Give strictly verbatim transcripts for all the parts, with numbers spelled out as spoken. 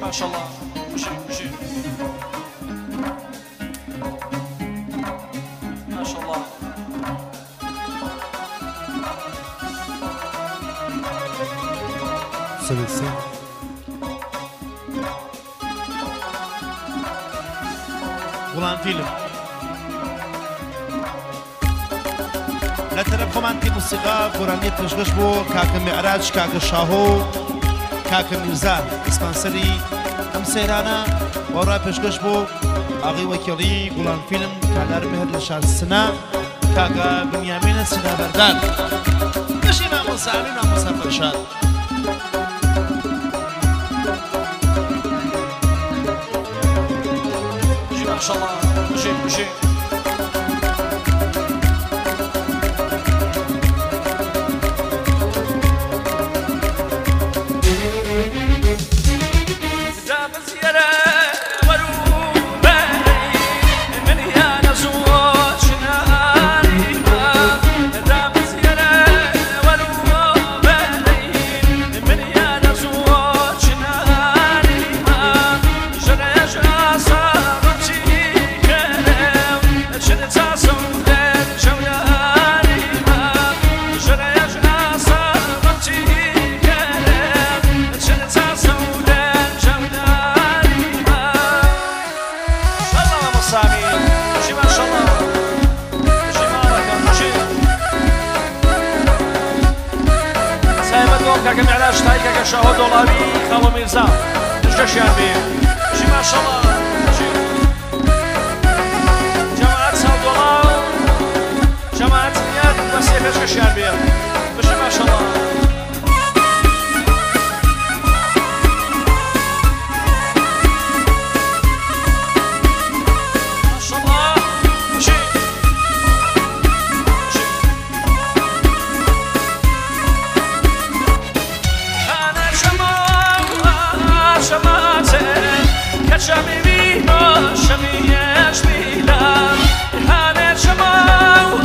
ما شاء الله مشي مشي ما شاء الله سلسل غلام فيلم لا ترى كومانتي موسيقى قرانية تشغش بو كاك معراج كاك شاهو كاك ميرزا سبانسري ام سيرانا ورا تشغش بو اغي وكيلي غلام فيلم كالار مهر لشار السنة كاك بنيامين سنة بردان مش امام مسامي امام مسامي فرشاد ما شاء الله مشي مشي كاكا معلاش تاي كاكا شاهو دولاري خالو ميرزا تشكش يعني شي ما شاء الله شي جماعة ساو دولار جماعة نيات بس تشكش يعني شي ما شاء الله شمي بينا شمي يش بينا هاني شماو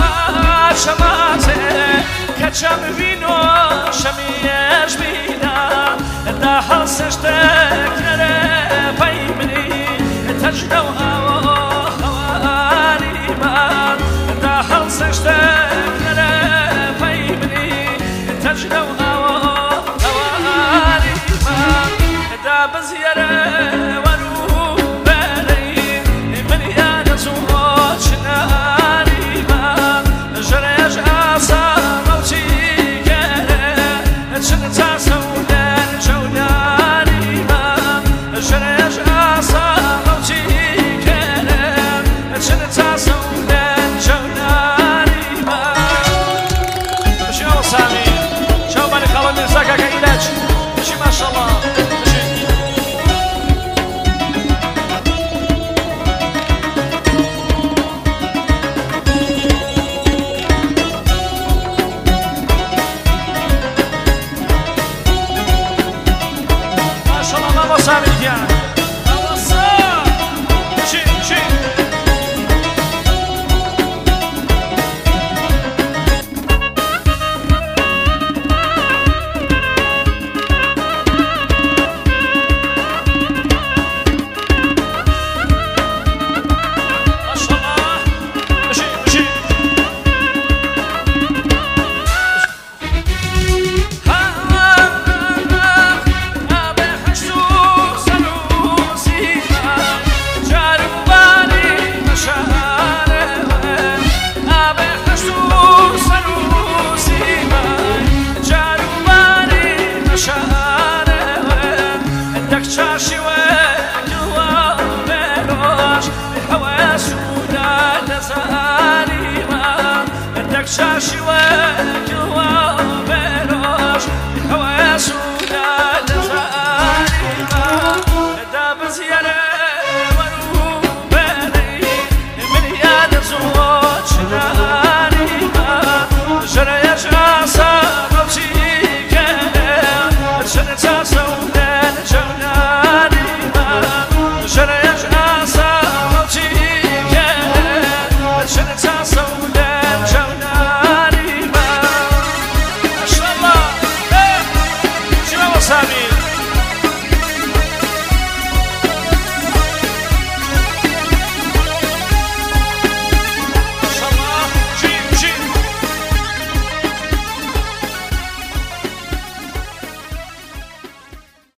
شماتي كشمي بينا شمي يش بينا دا حسشتك نرى بيمني تجدو هوا خواري ما دا حسشتك